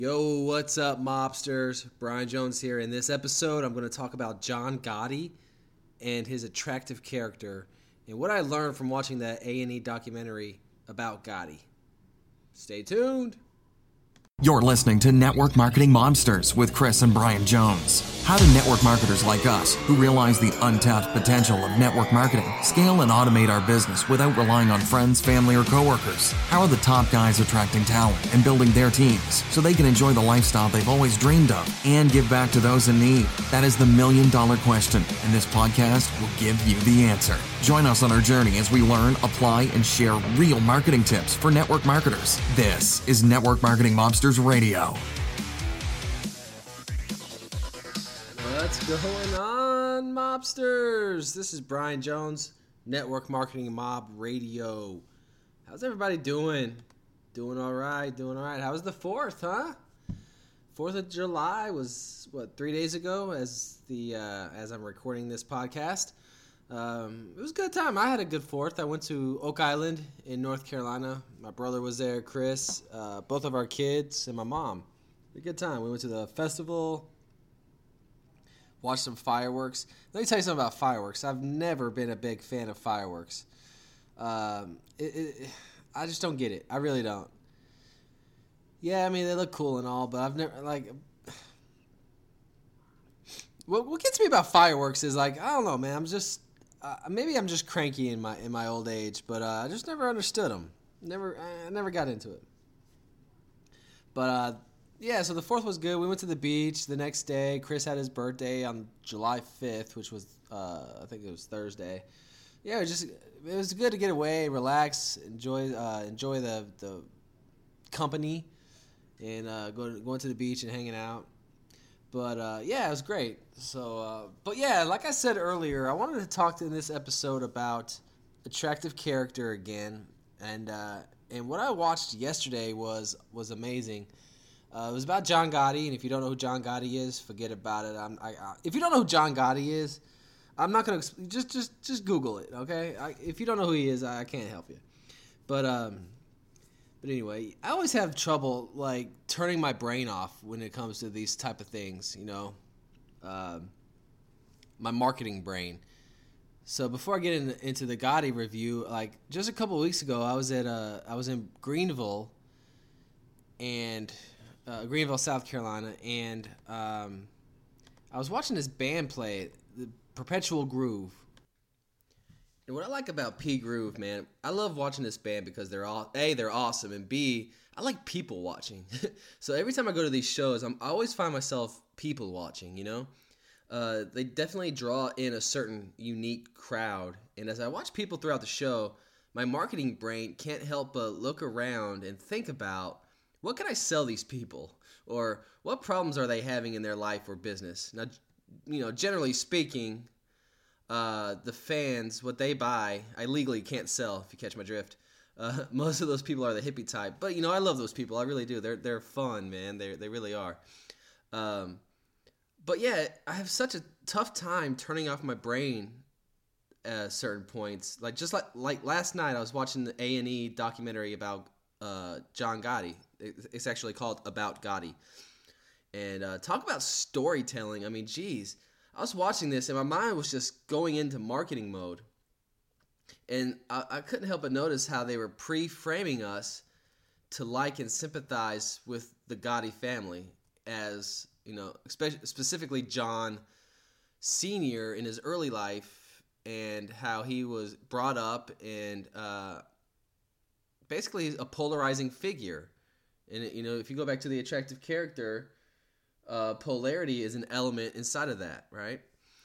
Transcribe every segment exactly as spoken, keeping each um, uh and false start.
Yo, what's up, mobsters? Brian Jones here. In this episode, I'm going to talk about John Gotti and his attractive character and what I learned from watching that A and E documentary about Gotti. Stay tuned. You're listening to Network Marketing Monsters with Chris and Brian Jones. How do network marketers like us, who realize the untapped potential of network marketing, scale and automate our business without relying on friends, family, or coworkers? How are the top guys attracting talent and building their teams so they can enjoy the lifestyle they've always dreamed of and give back to those in need? That is the million dollar question, and this podcast will give you the answer. Join us on our journey as we learn, apply, and share real marketing tips for network marketers. This is Network Marketing Monsters Radio. What's going on, mobsters? This is Brian Jones, Network Marketing Mob Radio. How's everybody doing? Doing all right, doing all right. How was the fourth, huh? fourth of July was, what, three days ago as the uh, as I'm recording this podcast. Um, it was a good time. I had a good fourth. I went to Oak Island in North Carolina. My brother was there, Chris, uh, both of our kids, and my mom. A good time. We went to the festival, watched some fireworks. Let me tell you something about fireworks. I've never been a big fan of fireworks. Um, it, it, I just don't get it. I really don't. Yeah, I mean, they look cool and all, but I've never, like... What, what gets me about fireworks is, like, I don't know, man. I'm just... Uh, maybe I'm just cranky in my in my old age, but uh, I just never understood them. Never, I never got into it. But uh, yeah, so the fourth was good. We went to the beach the next day. Chris had his birthday on July fifth, which was uh, I think it was Thursday. Yeah, it was just it was good to get away, relax, enjoy uh, enjoy the the company, and uh, go going to the beach and hanging out. But, uh, yeah, it was great. So, uh, but, yeah, like I said earlier, I wanted to talk in this episode about attractive character again. And uh, and what I watched yesterday was was amazing. Uh, it was about John Gotti, and if you don't know who John Gotti is, forget about it. I'm, I, I, if you don't know who John Gotti is, I'm not going to – just just just Google it, okay? I, if you don't know who he is, I, I can't help you. But – um. But anyway, I always have trouble, like, turning my brain off when it comes to these type of things, you know, uh, my marketing brain. So before I get in, into the Gotti review, like, just a couple of weeks ago, I was at uh, I was in Greenville, and uh, Greenville, South Carolina, and um, I was watching this band play, the Perpetual Groove. And what I like about P Groove, man, I love watching this band because they're all A, they're awesome, and B, I like people watching. So every time I go to these shows, I'm, I always find myself people watching, you know? Uh, they definitely draw in a certain unique crowd. And as I watch people throughout the show, my marketing brain can't help but look around and think about, what can I sell these people? Or what problems are they having in their life or business? Now, you know, generally speaking, Uh, the fans, what they buy, I legally can't sell, if you catch my drift. Uh, most of those people are the hippie type. But, you know, I love those people. I really do. They're they're fun, man. They they really are. Um, but, yeah, I have such a tough time turning off my brain at certain points. Like, just like, like last night, I was watching the A and E documentary about uh, John Gotti. It's actually called About Gotti. And uh, talk about storytelling. I mean, geez. I was watching this, and my mind was just going into marketing mode. And I, I couldn't help but notice how they were pre-framing us to like and sympathize with the Gotti family as, you know, spe- specifically John Senior in his early life and how he was brought up and uh, basically a polarizing figure. And, you know, if you go back to the attractive character, Uh, polarity is an element inside of that, right?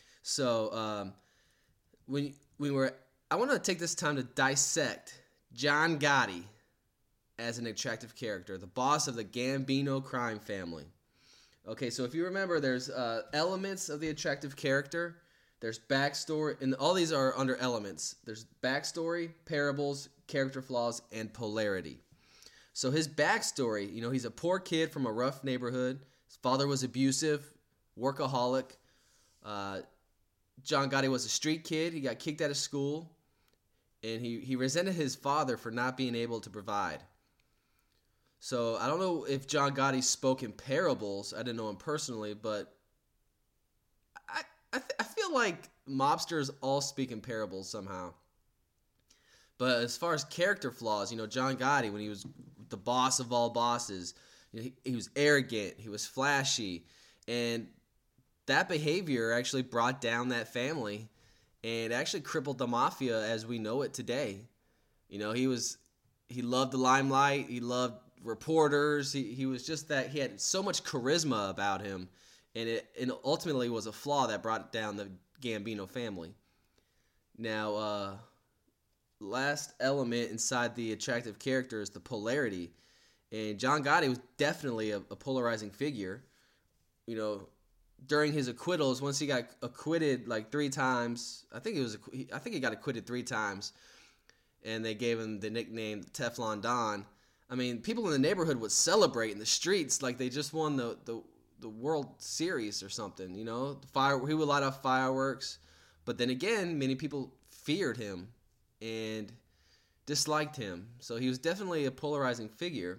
So um, when we were, I want to take this time to dissect John Gotti as an attractive character, the boss of the Gambino crime family. Okay, so if you remember, there's uh, elements of the attractive character. There's backstory, and all these are under elements. There's backstory, parables, character flaws, and polarity. So his backstory, you know, he's a poor kid from a rough neighborhood. His father was abusive, workaholic. Uh, John Gotti was a street kid. He got kicked out of school, and he, he resented his father for not being able to provide. So I don't know if John Gotti spoke in parables. I didn't know him personally, but I I, th- I feel like mobsters all speak in parables somehow. But as far as character flaws, you know, John Gotti, when he was the boss of all bosses, you know, he, he was arrogant, he was flashy, and that behavior actually brought down that family and actually crippled the mafia as we know it today. You know, he was he loved the limelight, he loved reporters, he, he was just that he had so much charisma about him, and it and ultimately was a flaw that brought down the Gambino family. Now, uh, last element inside the attractive character is the polarity, and John Gotti was definitely a, a polarizing figure. You know, during his acquittals, once he got acquitted like three times, I think it was I think he got acquitted three times, and they gave him the nickname Teflon Don. I mean, people in the neighborhood would celebrate in the streets like they just won the the, the World Series or something. You know, the fire he would light off fireworks, but then again, many people feared him and disliked him. So he was definitely a polarizing figure.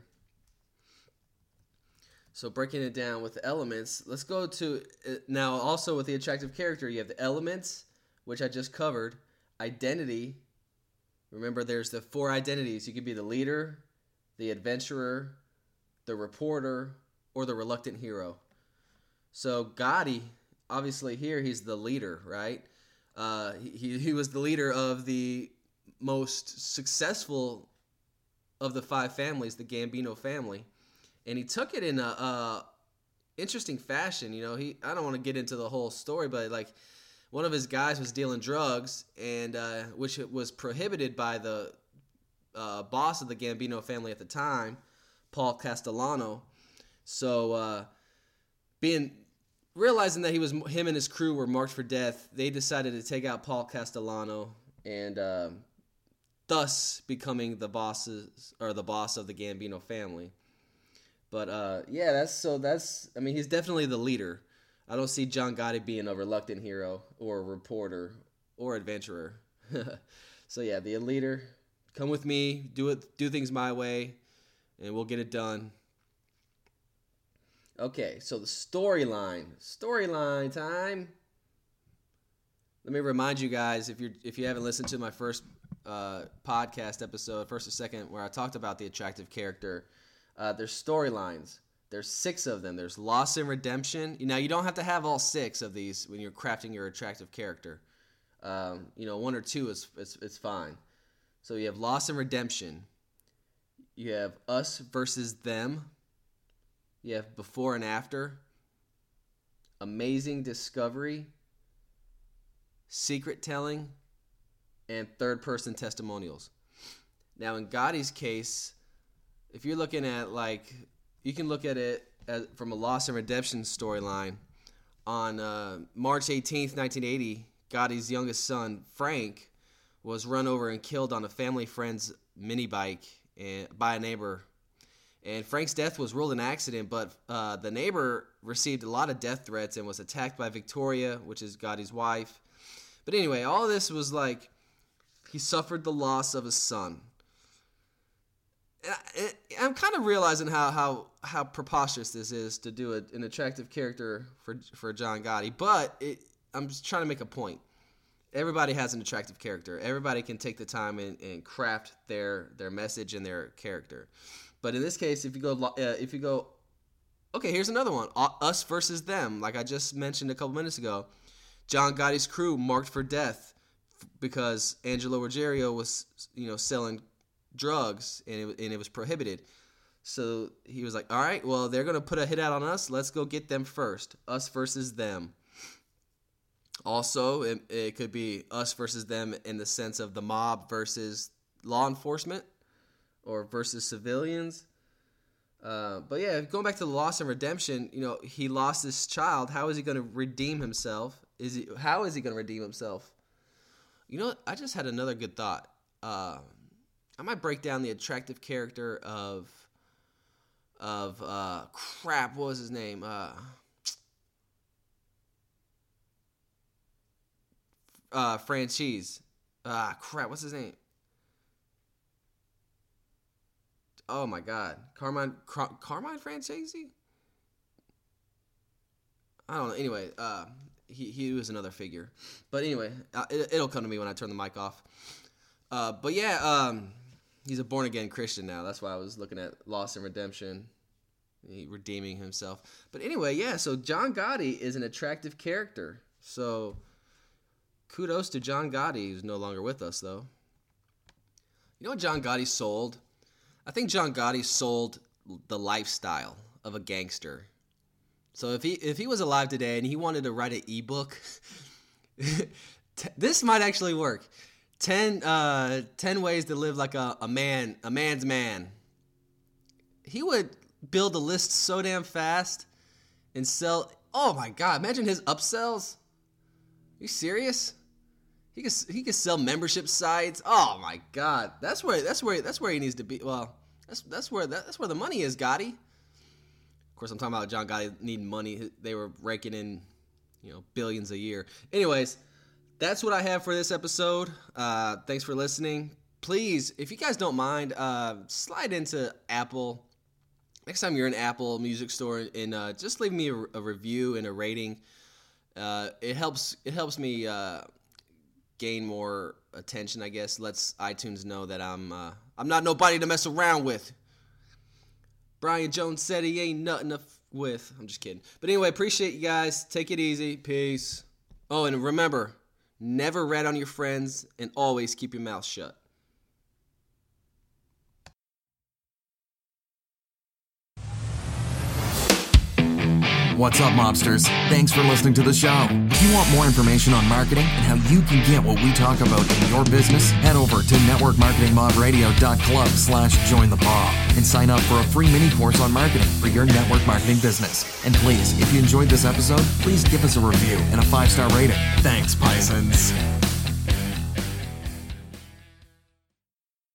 So breaking it down with the elements, let's go to now also with the attractive character. You have the elements, which I just covered. Identity. Remember, there's the four identities. You could be the leader, the adventurer, the reporter, or the reluctant hero. So Gotti, obviously here he's the leader, right? Uh, he he was the leader of the most successful of the five families, the Gambino family. And he took it in a, a interesting fashion. You know, he I don't want to get into the whole story, but like one of his guys was dealing drugs, and uh, which was prohibited by the uh, boss of the Gambino family at the time, Paul Castellano. So, uh, being realizing that he was him and his crew were marked for death, they decided to take out Paul Castellano, and uh, thus becoming the bosses or the boss of the Gambino family. But uh, yeah, that's so that's I mean he's definitely the leader. I don't see John Gotti being a reluctant hero or a reporter or adventurer. So yeah, the leader. Come with me, do it, do things my way, and we'll get it done. Okay, so the storyline, storyline time. Let me remind you guys, if you if you haven't listened to my first uh, podcast episode, first or second, where I talked about the attractive character. Uh, there's storylines. There's six of them. There's loss and redemption. Now, you don't have to have all six of these when you're crafting your attractive character. Um, you know, one or two is it's, it's fine. So you have loss and redemption. You have us versus them. You have before and after. Amazing discovery. Secret telling. And third-person testimonials. Now, in Gotti's case, if you're looking at, like, you can look at it as, from a loss and redemption storyline. On uh, March eighteenth, nineteen eighty, Gotti's youngest son, Frank, was run over and killed on a family friend's mini bike and, by a neighbor. And Frank's death was ruled an accident, but uh, the neighbor received a lot of death threats and was attacked by Victoria, which is Gotti's wife. But anyway, all this was like he suffered the loss of his son. I'm kind of realizing how, how, how preposterous this is to do a, an attractive character for for John Gotti, but it, I'm just trying to make a point. Everybody has an attractive character. Everybody can take the time and, and craft their their message and their character. But in this case, if you go, uh, if you go, okay, here's another one: us versus them. Like I just mentioned a couple minutes ago, John Gotti's crew marked for death because Angelo Ruggiero was, you know, selling drugs, and it, and it was prohibited. So he was like, all right, well, they're going to put a hit out on us. Let's go get them first. Us versus them. Also, it, it could be us versus them in the sense of the mob versus law enforcement or versus civilians. Uh, but yeah, going back to the loss and redemption, you know, he lost his child. How is he going to redeem himself? Is he? How is he going to redeem himself? You know what? I just had another good thought. Uh, I might break down the attractive character of, of, uh, crap, what was his name? Uh, uh, Franchise. Ah, crap, what's his name? oh my God, Carmine Car- Carmine Francesi. I don't know. Anyway, uh, he he was another figure, but anyway, uh, it, it'll come to me when I turn the mic off. Uh, but yeah, um, he's a born again Christian now. That's why I was looking at Lost and Redemption, he redeeming himself. But anyway, yeah. So John Gotti is an attractive character. So kudos to John Gotti, who's no longer with us though. You know what John Gotti sold? I think John Gotti sold the lifestyle of a gangster. So if he if he was alive today and he wanted to write an ebook, this might actually work. Ten uh, ten ways to live like a, a man, a man's man. He would build a list so damn fast and sell. Oh my God! Imagine his upsells. Are you serious? He could he could sell membership sites. Oh my God! That's where that's where that's where he needs to be. Well, that's that's where that, that's where the money is, Gotti. Of course, I'm talking about John Gotti needing money. They were raking in, you know, billions a year. Anyways, that's what I have for this episode. Uh, thanks for listening. Please, if you guys don't mind, uh, slide into Apple. Next time you're in Apple Music Store, and uh, just leave me a, a review and a rating. Uh, it helps. It helps me uh, gain more attention, I guess. Lets iTunes know that I'm uh, I'm not nobody to mess around with. Brian Jones said he ain't nothing to f- with. I'm just kidding. But anyway, appreciate you guys. Take it easy. Peace. Oh, and remember, never rat on your friends and always keep your mouth shut. What's up, mobsters? Thanks for listening to the show. If you want more information on marketing and how you can get what we talk about in your business, head over to network marketing mob radio dot club slash join the mob and sign up for a free mini course on marketing for your network marketing business. And please, if you enjoyed this episode, please give us a review and a five-star rating. Thanks, Pisons.